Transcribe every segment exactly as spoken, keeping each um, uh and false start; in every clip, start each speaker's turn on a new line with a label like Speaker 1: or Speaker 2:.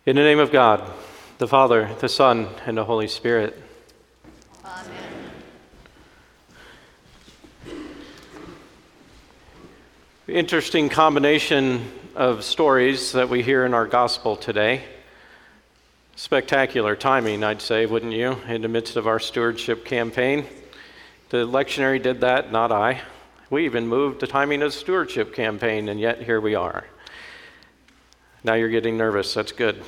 Speaker 1: In the name of God, the Father, the Son, and the Holy Spirit.
Speaker 2: Amen.
Speaker 1: Interesting combination of stories that we hear in our gospel today. Spectacular timing, I'd say, wouldn't you, in the midst of our stewardship campaign? The lectionary did that, not I. We even moved the timing of the stewardship campaign, and yet here we are. Now you're getting nervous, that's good.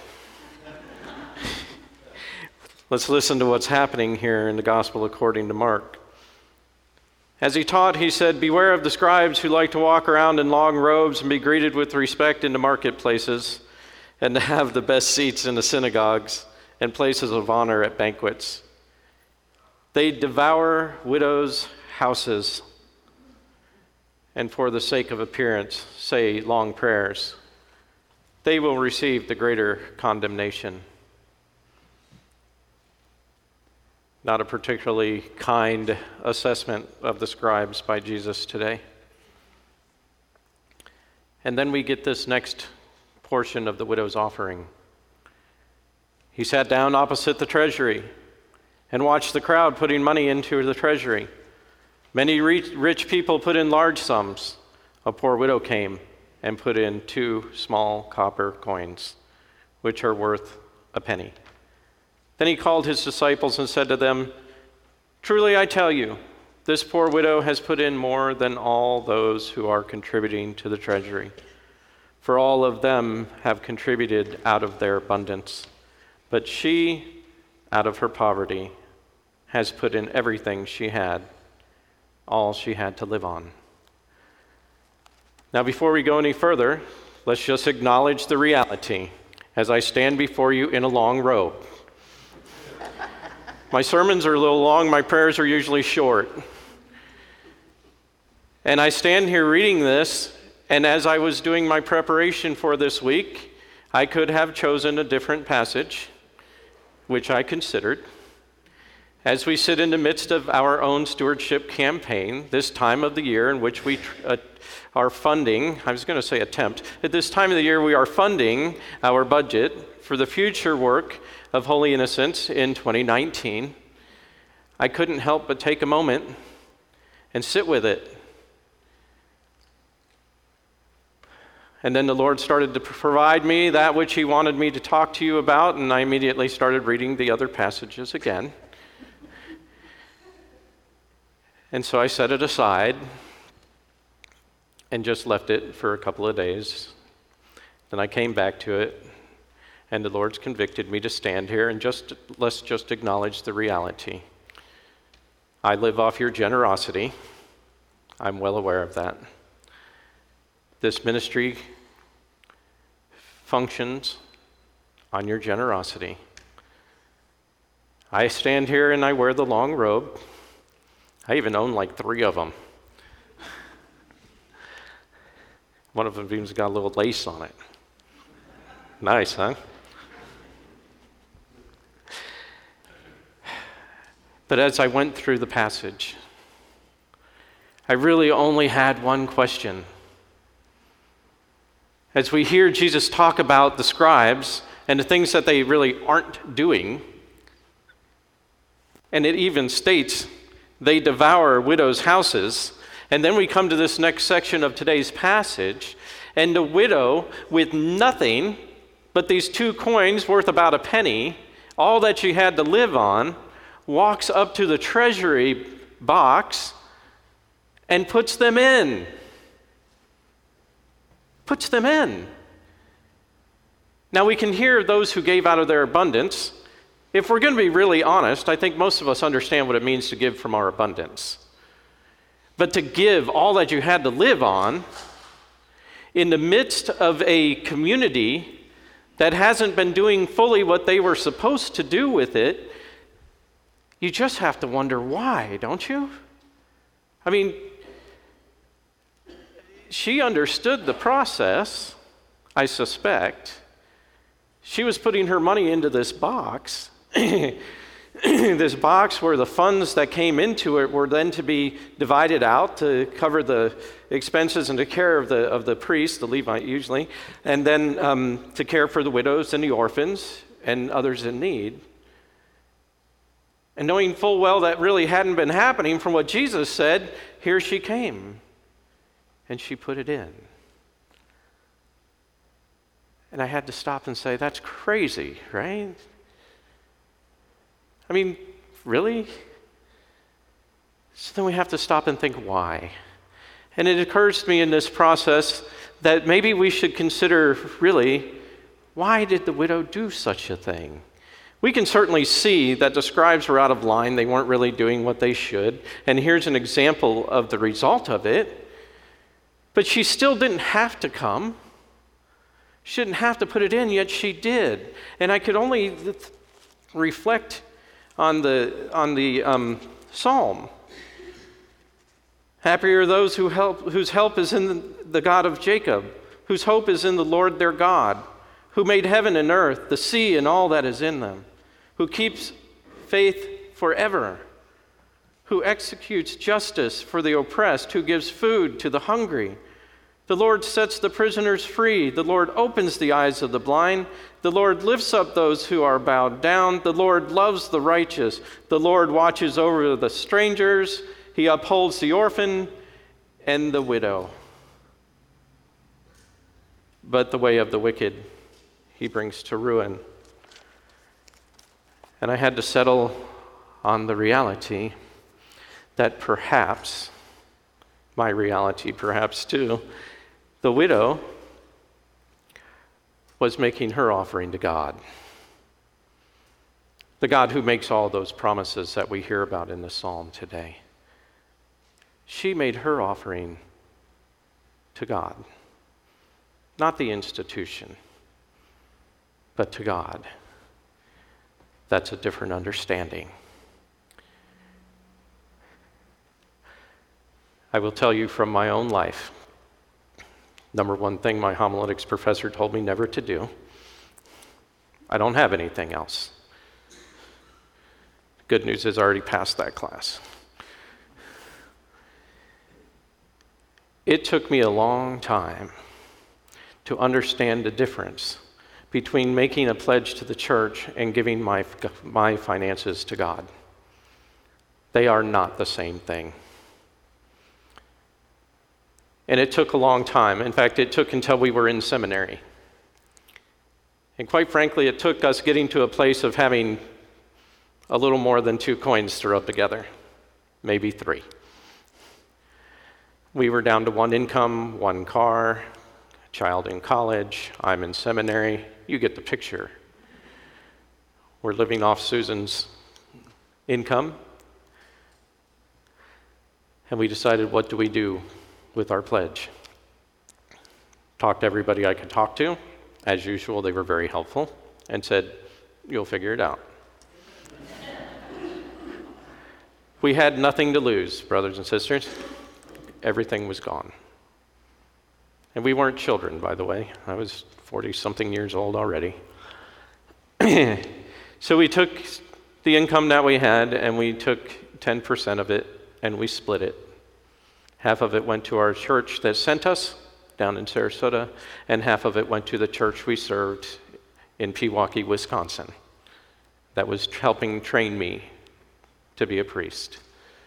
Speaker 1: Let's listen to what's happening here in the gospel according to Mark. As he taught, he said, "Beware of the scribes who like to walk around in long robes and be greeted with respect in the marketplaces, and to have the best seats in the synagogues and places of honor at banquets. They devour widows' houses, and for the sake of appearance say long prayers. They will receive the greater condemnation." Not a particularly kind assessment of the scribes by Jesus today. And then we get this next portion of the widow's offering. He sat down opposite the treasury and watched the crowd putting money into the treasury. Many rich people put in large sums. A poor widow came and put in two small copper coins, which are worth a penny. Then he called his disciples and said to them, "Truly I tell you, this poor widow has put in more than all those who are contributing to the treasury. For all of them have contributed out of their abundance, but she, out of her poverty, has put in everything she had, all she had to live on." Now, before we go any further, let's just acknowledge the reality as I stand before you in a long robe. My sermons are a little long, my prayers are usually short. And I stand here reading this, and as I was doing my preparation for this week, I could have chosen a different passage, which I considered. As we sit in the midst of our own stewardship campaign, this time of the year in which we uh, are funding, I was going to say attempt, at this time of the year we are funding our budget for the future work of Holy Innocents in twenty nineteen, I couldn't help but take a moment and sit with it. And then the Lord started to provide me that which He wanted me to talk to you about, and I immediately started reading the other passages again. And so I set it aside and just left it for a couple of days. Then I came back to it, and the Lord's convicted me to stand here and just let's just acknowledge the reality. I live off your generosity. I'm well aware of that. This ministry functions on your generosity. I stand here and I wear the long robe. I even own like three of them. One of them even's got a little lace on it. Nice, huh? But as I went through the passage, I really only had one question. As we hear Jesus talk about the scribes and the things that they really aren't doing, and it even states they devour widows' houses, and then we come to this next section of today's passage, and the widow with nothing but these two coins worth about a penny, all that she had to live on, walks up to the treasury box and puts them in. Puts them in. Now we can hear those who gave out of their abundance. If we're going to be really honest, I think most of us understand what it means to give from our abundance. But to give all that you had to live on in the midst of a community that hasn't been doing fully what they were supposed to do with it, you just have to wonder why, don't you? I mean, she understood the process, I suspect. She was putting her money into this box, this box where the funds that came into it were then to be divided out to cover the expenses and the care of the of the priest, the Levite usually, and then um, to care for the widows and the orphans and others in need. And knowing full well that really hadn't been happening from what Jesus said, here she came, and she put it in. And I had to stop and say, that's crazy, right? I mean, really? So then we have to stop and think, why? And it occurs to me in this process that maybe we should consider, really, why did the widow do such a thing? We can certainly see that the scribes were out of line. They weren't really doing what they should. And here's an example of the result of it. But she still didn't have to come. She didn't have to put it in, yet she did. And I could only th- reflect on the on the um, psalm. Happy are those who help, whose help is in the, the God of Jacob, whose hope is in the Lord their God, who made heaven and earth, the sea and all that is in them, who keeps faith forever, who executes justice for the oppressed, who gives food to the hungry. The Lord sets the prisoners free. The Lord opens the eyes of the blind. The Lord lifts up those who are bowed down. The Lord loves the righteous. The Lord watches over the strangers. He upholds the orphan and the widow. But the way of the wicked he brings to ruin. And I had to settle on the reality that perhaps, my reality perhaps too, the widow was making her offering to God. The God who makes all those promises that we hear about in the psalm today. She made her offering to God. Not the institution, but to God. That's a different understanding. I will tell you from my own life, number one thing my homiletics professor told me never to do. I don't have anything else. Good news is I already passed that class. It took me a long time to understand the difference between making a pledge to the church and giving my, my finances to God. They are not the same thing. And it took a long time. In fact, it took until we were in seminary. And quite frankly, it took us getting to a place of having a little more than two coins to rub together, maybe three. We were down to one income, one car, child in college, I'm in seminary. You get the picture. We're living off Susan's income. And we decided, what do we do with our pledge? Talked to everybody I could talk to. As usual, they were very helpful and said, you'll figure it out. We had nothing to lose, brothers and sisters. Everything was gone. And we weren't children, by the way. I was forty-something years old already. So we took the income that we had, and we took ten percent of it, and we split it. Half of it went to our church that sent us down in Sarasota, and half of it went to the church we served in Pewaukee, Wisconsin, that was helping train me to be a priest.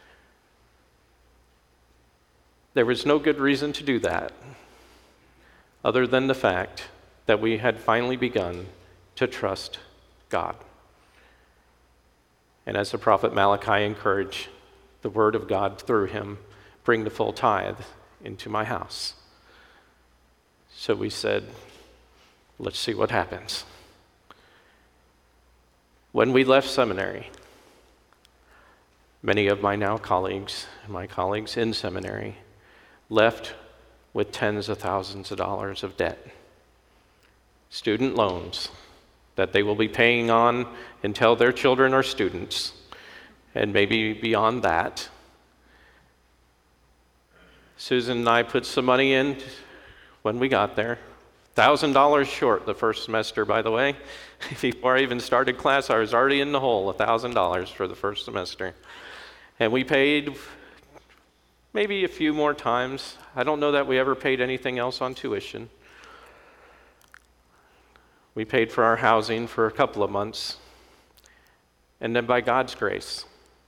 Speaker 1: There was no good reason to do that, other than the fact that we had finally begun to trust God. And as the prophet Malachi encouraged, the word of God through him, bring the full tithe into my house. So we said, let's see what happens. When we left seminary, many of my now colleagues, my colleagues in seminary, left with tens of thousands of dollars of debt. Student loans that they will be paying on until their children are students, and maybe beyond that. Susan and I put some money in when we got there, one thousand dollars short the first semester, by the way. Before I even started class, I was already in the hole, one thousand dollars for the first semester. And we paid maybe a few more times. I don't know that we ever paid anything else on tuition. We paid for our housing for a couple of months. And then by God's grace,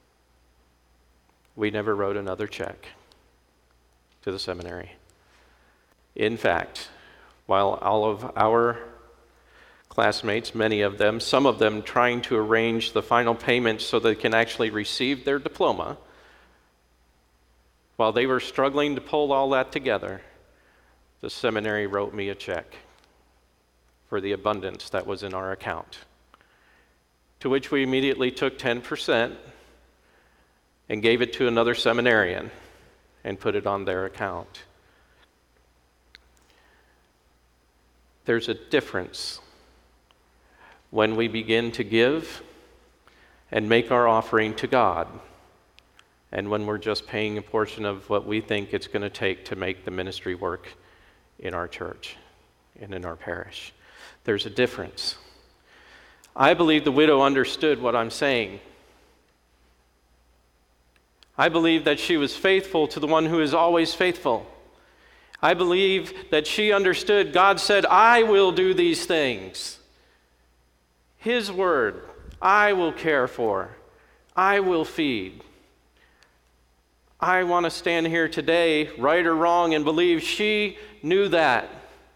Speaker 1: we never wrote another check to the seminary. In fact, while all of our classmates, many of them, some of them trying to arrange the final payment so they can actually receive their diploma, while they were struggling to pull all that together, the seminary wrote me a check for the abundance that was in our account, to which we immediately took ten percent and gave it to another seminarian and put it on their account. There's a difference when we begin to give and make our offering to God, and when we're just paying a portion of what we think it's going to take to make the ministry work in our church and in our parish. There's a difference. I believe the widow understood what I'm saying. I believe that she was faithful to the one who is always faithful. I believe that she understood God said, I will do these things. His word, I will care for. I will feed. I want to stand here today, right or wrong, and believe she knew that.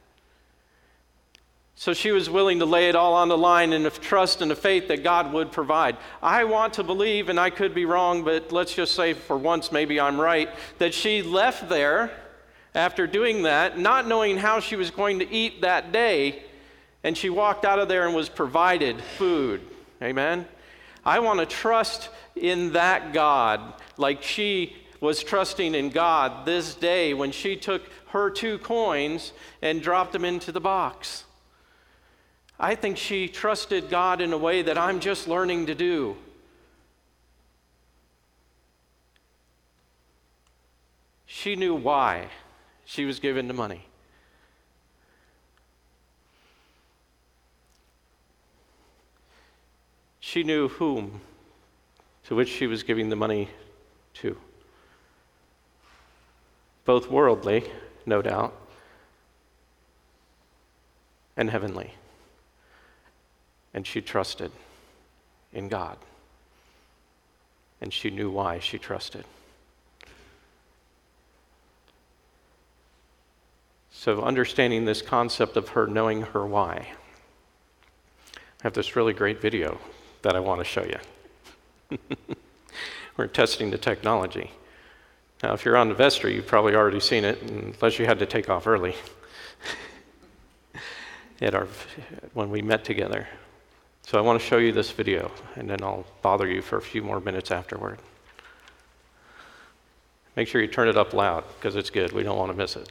Speaker 1: So she was willing to lay it all on the line in the trust and the faith that God would provide. I want to believe, and I could be wrong, but let's just say for once maybe I'm right, that she left there after doing that, not knowing how she was going to eat that day, and she walked out of there and was provided food. Amen? I want to trust in that God like she was trusting in God this day when she took her two coins and dropped them into the box. I think she trusted God in a way that I'm just learning to do. She knew why she was given the money. She knew whom to which she was giving the money to. Both worldly, no doubt, and heavenly. And she trusted in God. And she knew why she trusted. So understanding this concept of her knowing her why, I have this really great video that I want to show you. We're testing the technology. Now, if you're on the vestry, you've probably already seen it, unless you had to take off early at our, when we met together. So I want to show you this video, and then I'll bother you for a few more minutes afterward. Make sure you turn it up loud, because it's good. We don't want to miss it.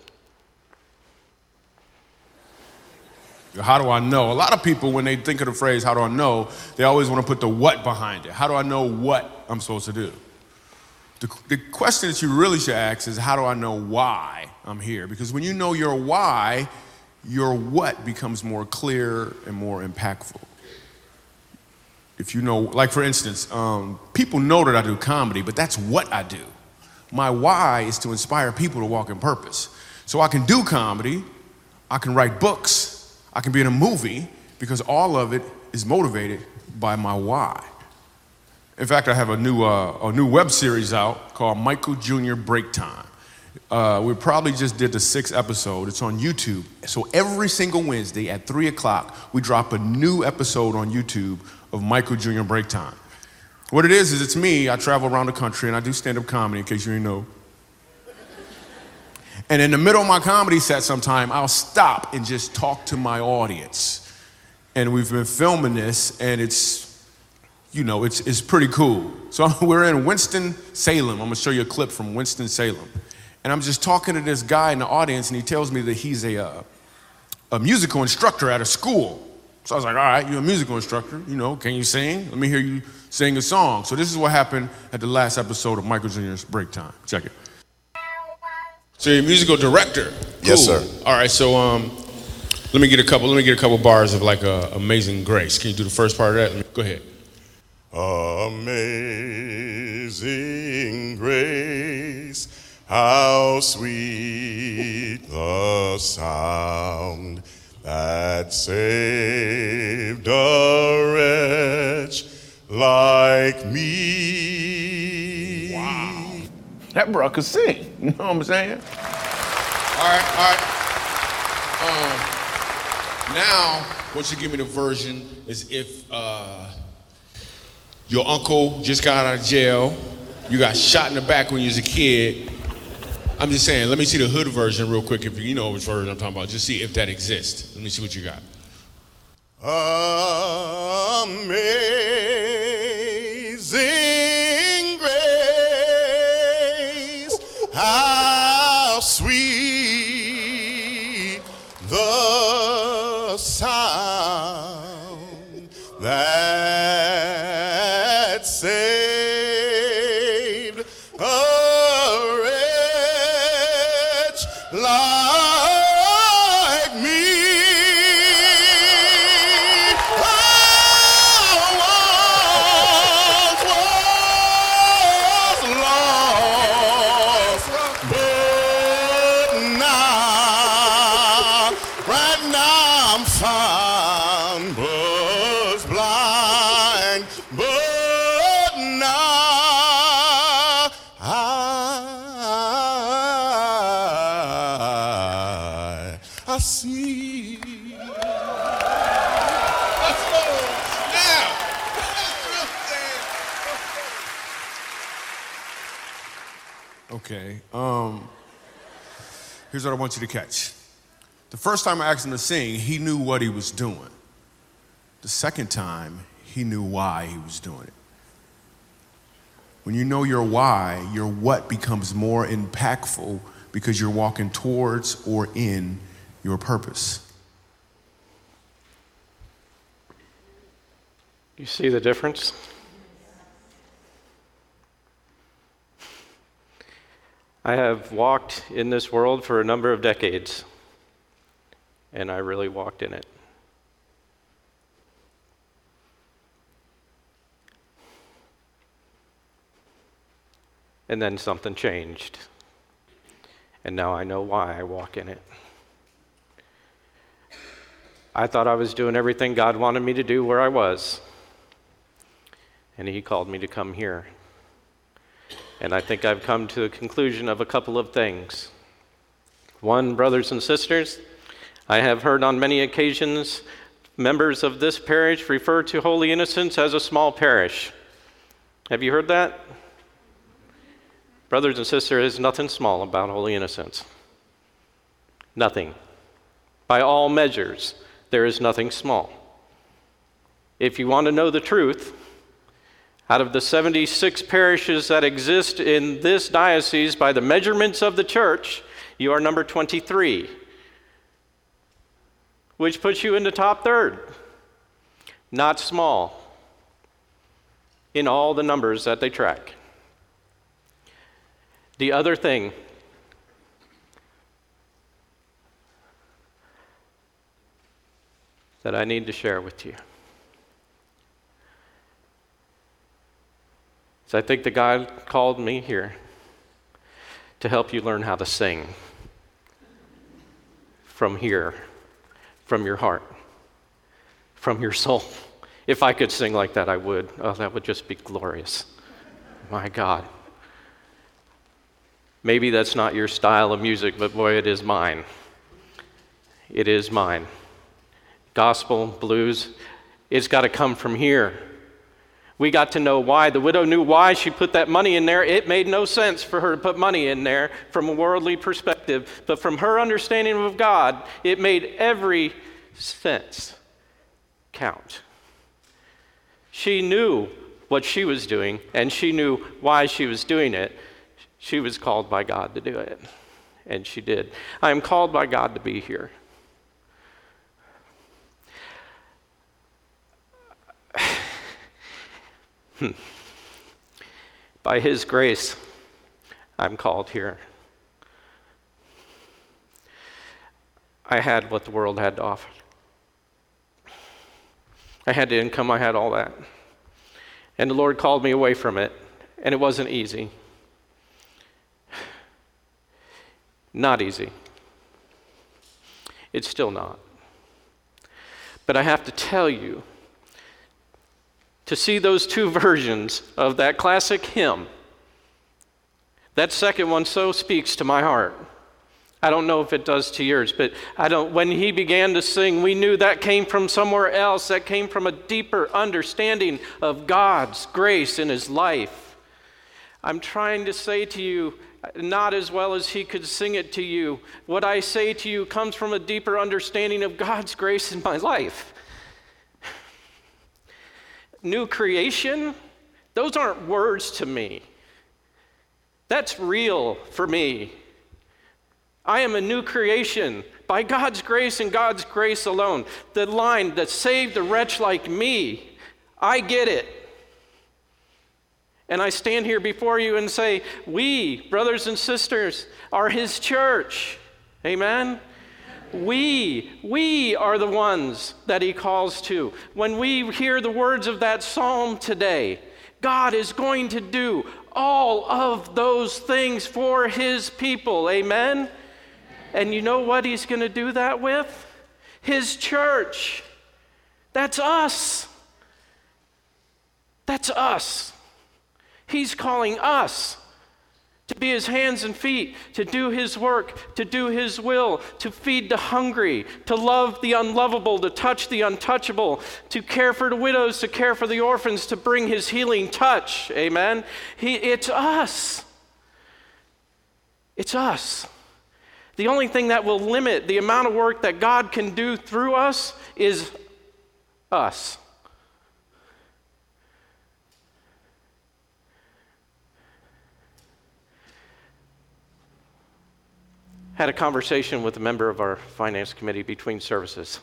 Speaker 3: How do I know? A lot of people, when they think of the phrase, how do I know, they always want to put the what behind it. How do I know what I'm supposed to do? The, the question that you really should ask is, how do I know why I'm here? Because when you know your why, your what becomes more clear and more impactful. If you know, like for instance, um, people know that I do comedy, but that's what I do. My why is to inspire people to walk in purpose. So I can do comedy, I can write books, I can be in a movie, because all of it is motivated by my why. In fact, I have a new uh, a new web series out called Michael Junior Break Time. Uh, we probably just did the sixth episode. It's on YouTube. So every single Wednesday at three o'clock, we drop a new episode on YouTube of Michael Junior Break Time. What it is, is it's me. I travel around the country and I do stand-up comedy, in case you didn't know. And in the middle of my comedy set sometime, I'll stop and just talk to my audience. And we've been filming this, and it's, you know, it's it's pretty cool. So we're in Winston-Salem. I'm gonna show you a clip from Winston-Salem. And I'm just talking to this guy in the audience, and he tells me that he's a, uh, a musical instructor at a school. So I was like, all right, you're a musical instructor, you know, can you sing? Let me hear you sing a song. So this is what happened at the last episode of Michael Junior's Break Time. Check it. So you're a musical director. Cool.
Speaker 4: Yes, sir.
Speaker 3: All right, so um, let Let me get a couple. Let me get a couple bars of like uh, Amazing Grace. Can you do the first part of that? Go ahead. Amazing grace, how sweet the sound that saved a wretch like me.
Speaker 4: Wow. That bro could sing. You know what I'm saying?
Speaker 3: All right, all right. Um, now, once you give me the version, is if uh, your uncle just got out of jail, you got shot in the back when you was a kid. I'm just saying, let me see the hood version real quick, if you know which version I'm talking about. Just see if that exists. Let me see what you got. Amazing grace, how sweet the sound that saved a wretch like me. I once was lost, but now, right now I'm found, was blind, but now I, I see. Let's go. Now. Okay. Um, here's what I want you to catch. The first time I asked him to sing, he knew what he was doing. The second time, he knew why he was doing it. When you know your why, your what becomes more impactful because you're walking towards or in your purpose.
Speaker 1: You see the difference? I have walked in this world for a number of decades, and I really walked in it. And then something changed, and now I know why I walk in it. I thought I was doing everything God wanted me to do where I was, and He called me to come here. And I think I've come to a conclusion of a couple of things. One, brothers and sisters, I have heard on many occasions members of this parish refer to Holy Innocents as a small parish. Have you heard that? Brothers and sisters, there's nothing small about Holy Innocents. Nothing. By all measures, there is nothing small. If you want to know the truth, out of the seventy-six parishes that exist in this diocese by the measurements of the church, you are number twenty-three, which puts you in the top third. Not small in all the numbers that they track. The other thing that I need to share with you is I think that God called me here to help you learn how to sing from here, from your heart, from your soul. If I could sing like that, I would. Oh, that would just be glorious. My God. Maybe that's not your style of music, but boy, it is mine. It is mine. Gospel, blues, it's got to come from here. We got to know why. The widow knew why she put that money in there. It made no sense for her to put money in there from a worldly perspective, but from her understanding of God, it made every cent count. She knew what she was doing, and she knew why she was doing it. She was called by God to do it, and she did. I am called by God to be here. hmm. By His grace, I'm called here. I had what the world had to offer. I had the income, I had all that. And the Lord called me away from it, and it wasn't easy. Not easy. It's still not. But I have to tell you, to see those two versions of that classic hymn, that second one so speaks to my heart. I don't know if it does to yours, but I don't. When he began to sing, we knew that came from somewhere else. That came from a deeper understanding of God's grace in his life. I'm trying to say to you, not as well as he could sing it to you. What I say to you comes from a deeper understanding of God's grace in my life. New creation, those aren't words to me. That's real for me. I am a new creation by God's grace and God's grace alone. The line that saved a wretch like me, I get it. And I stand here before you and say, we, brothers and sisters, are his church. Amen? We, we are the ones that he calls to. When we hear the words of that psalm today, God is going to do all of those things for his people. Amen? And you know what he's going to do that with? His church. That's us. That's us. He's calling us to be his hands and feet, to do his work, to do his will, to feed the hungry, to love the unlovable, to touch the untouchable, to care for the widows, to care for the orphans, to bring his healing touch. Amen? He, it's us. It's us. The only thing that will limit the amount of work that God can do through us is us. Had a conversation with a member of our finance committee between services.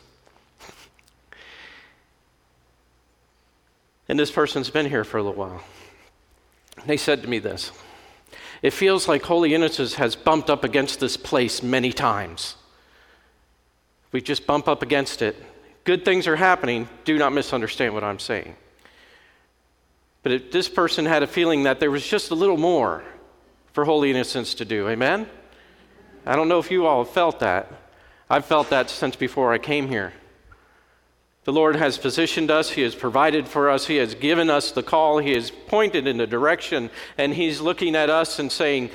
Speaker 1: And this person's been here for a little while. They said to me this: it feels like Holy Innocents has bumped up against this place many times. We just bump up against it. Good things are happening. Do not misunderstand what I'm saying. But it, this person had a feeling that there was just a little more for Holy Innocents to do. Amen? I don't know if you all have felt that. I've felt that since before I came here. The Lord has positioned us. He has provided for us. He has given us the call. He has pointed in the direction, and he's looking at us and saying,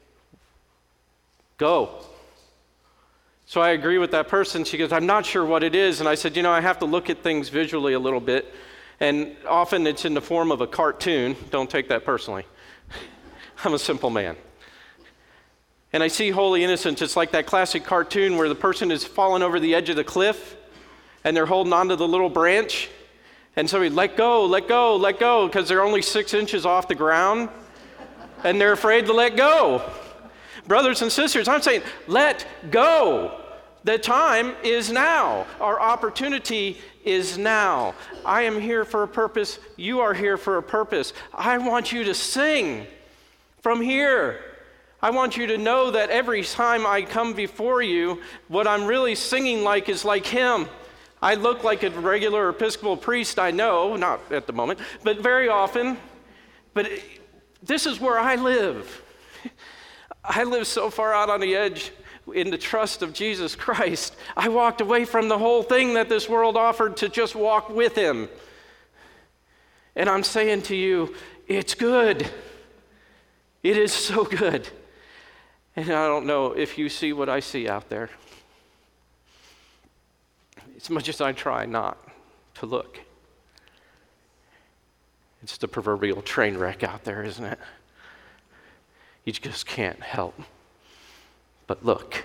Speaker 1: go. So I agree with that person. She goes, I'm not sure what it is. And I said, you know, I have to look at things visually a little bit. And often it's in the form of a cartoon. Don't take that personally. I'm a simple man. And I see Holy Innocents. It's like that classic cartoon where the person is falling over the edge of the cliff and they're holding onto the little branch. And so we let go, let go, let go, because they're only six inches off the ground and they're afraid to let go. Brothers and sisters, I'm saying, let go. The time is now. Our opportunity is now. I am here for a purpose. You are here for a purpose. I want you to sing from here. I want you to know that every time I come before you, what I'm really singing like is like him. I look like a regular Episcopal priest, I know, not at the moment, but very often. But this is where I live. I live so far out on the edge in the trust of Jesus Christ. I walked away from the whole thing that this world offered to just walk with him. And I'm saying to you, it's good. It is so good. And I don't know if you see what I see out there. As much as I try not to look. It's the proverbial train wreck out there, isn't it? You just can't help but look.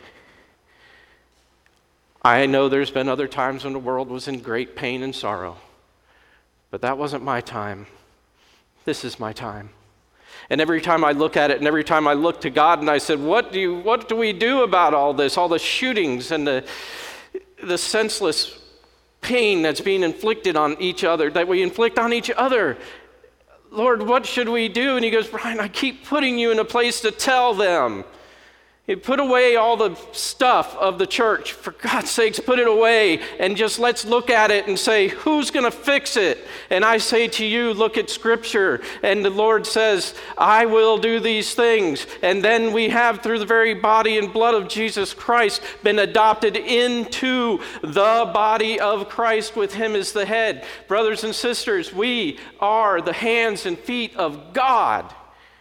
Speaker 1: I know there's been other times when the world was in great pain and sorrow, but that wasn't my time. This is my time. And every time I look at it, and every time I look to God, and I said, what do you, what do we do about all this, all the shootings and the, the senseless pain that's being inflicted on each other, that we inflict on each other? Lord, what should we do? And he goes, Brian, I keep putting you in a place to tell them. Put away all the stuff of the church. For God's sakes, put it away and just let's look at it and say, who's going to fix it? And I say to you, look at Scripture. And the Lord says, I will do these things. And then we have, through the very body and blood of Jesus Christ, been adopted into the body of Christ with him as the head. Brothers and sisters, we are the hands and feet of God.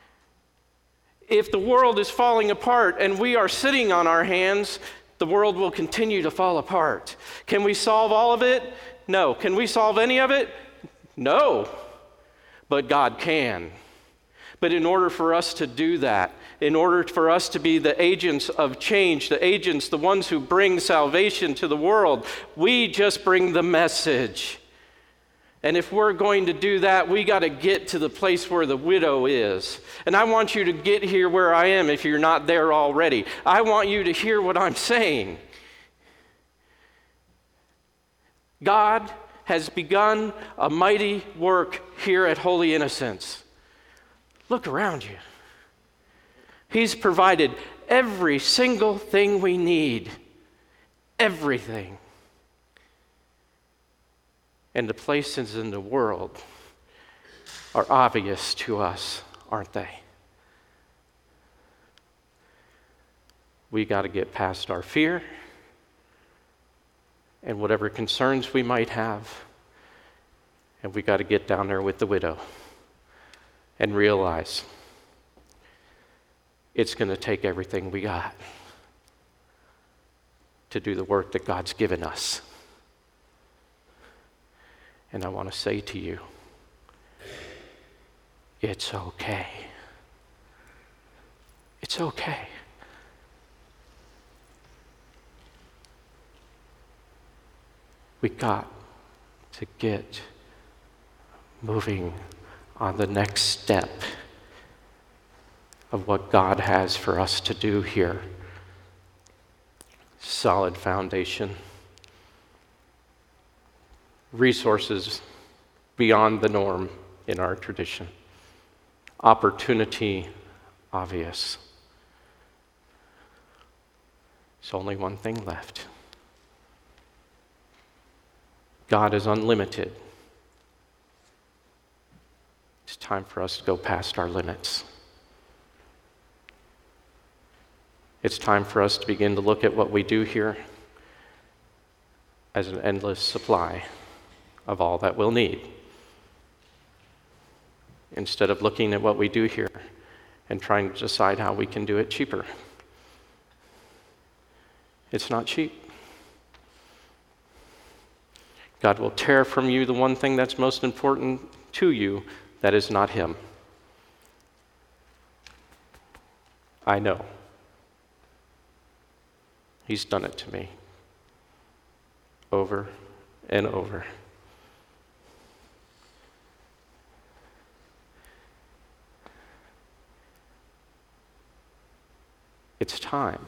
Speaker 1: If the world is falling apart and we are sitting on our hands, the world will continue to fall apart. Can we solve all of it? No. Can we solve any of it? No. But God can. But in order for us to do that, in order for us to be the agents of change, the agents, the ones who bring salvation to the world, we just bring the message. And if we're going to do that, we got to get to the place where the widow is. And I want you to get here where I am if you're not there already. I want you to hear what I'm saying. God has begun a mighty work here at Holy Innocents. Look around you. He's provided every single thing we need. Everything. And the places in the world are obvious to us, aren't they? We got to get past our fear and whatever concerns we might have, and we got to get down there with the widow and realize it's going to take everything we got to do the work that God's given us. And I want to say to you, it's okay. It's okay. We got to get moving on the next step of what God has for us to do here. Solid foundation. Resources beyond the norm in our tradition. Opportunity obvious. There's only one thing left. God is unlimited. It's time for us to go past our limits. It's time for us to begin to look at what we do here as an endless supply of all that we'll need, instead of looking at what we do here and trying to decide how we can do it cheaper. It's not cheap. God will tear from you the one thing that's most important to you that is not him. I know. He's done it to me over and over. It's time.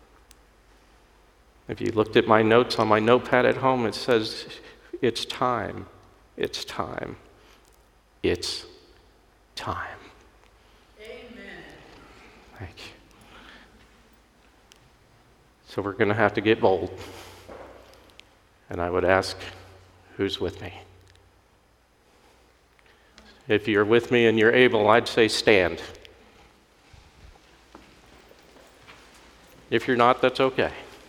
Speaker 1: If you looked at my notes on my notepad at home, it says, it's time, it's time, it's time.
Speaker 2: Amen.
Speaker 1: Thank you. So we're going to have to get bold. And I would ask, who's with me? If you're with me and you're able, I'd say stand. If you're not, that's okay.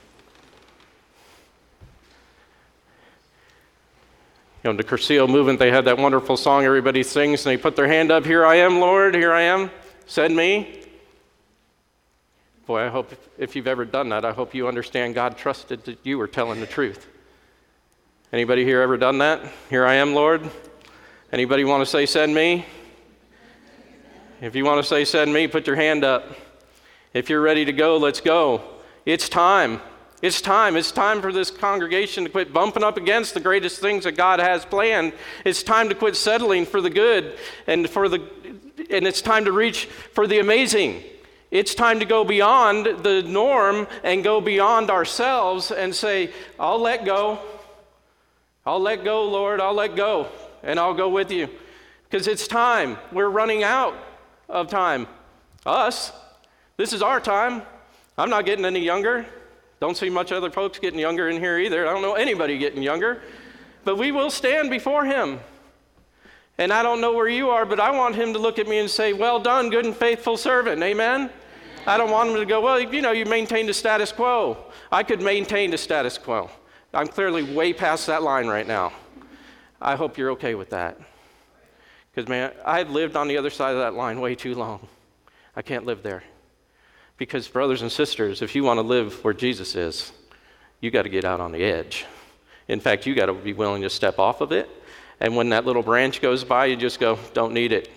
Speaker 1: You know, in the Cursillo movement, they had that wonderful song everybody sings, and they put their hand up, here I am, Lord, here I am, send me. Boy, I hope if you've ever done that, I hope you understand God trusted that you were telling the truth. Anybody here ever done that? Here I am, Lord. Anybody want to say, send me? If you want to say, send me, put your hand up. If you're ready to go, let's go. It's time. It's time. It's time for this congregation to quit bumping up against the greatest things that God has planned. It's time to quit settling for the good and for the, and it's time to reach for the amazing. It's time to go beyond the norm and go beyond ourselves and say, I'll let go. I'll let go, Lord. I'll let go, and I'll go with you. Because it's time. We're running out of time. Us. This is our time. I'm not getting any younger. Don't see much other folks getting younger in here either. I don't know anybody getting younger. But we will stand before him. And I don't know where you are, but I want him to look at me and say, well done, good and faithful servant. Amen? I don't want him to go, well, you know, you maintained the status quo. I could maintain the status quo. I'm clearly way past that line right now. I hope you're okay with that. Because, man, I've lived on the other side of that line way too long. I can't live there. Because, brothers and sisters, if you want to live where Jesus is, you got to get out on the edge. In fact, you got to be willing to step off of it. And when that little branch goes by, you just go, don't need it.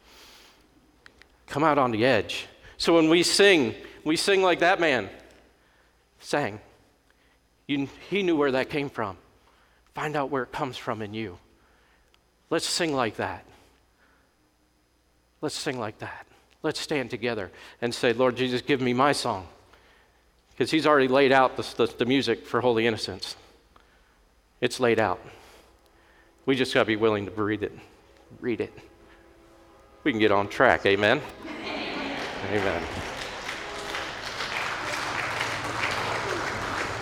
Speaker 1: Come out on the edge. So when we sing, we sing like that man sang. You, he knew where that came from. Find out where it comes from in you. Let's sing like that. Let's sing like that. Let's stand together and say, Lord Jesus, give me my song. Because he's already laid out the, the, the music for Holy Innocents. It's laid out. We just got to be willing to read it. Read it. We can get on track. Amen? Amen. Amen.